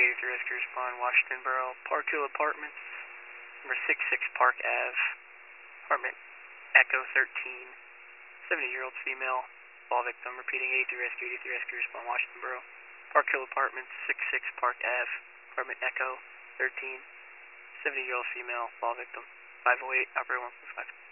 83 Rescue Respond, Washington Borough, Park Hill Apartments, number 66 Park Ave, apartment Echo 13, 70-year-old female, fall victim. Repeating, 83 Rescue Respond, Washington Borough, Park Hill Apartments, 66 Park Ave, apartment Echo 13, 70-year-old female, fall victim. 508, operator 145.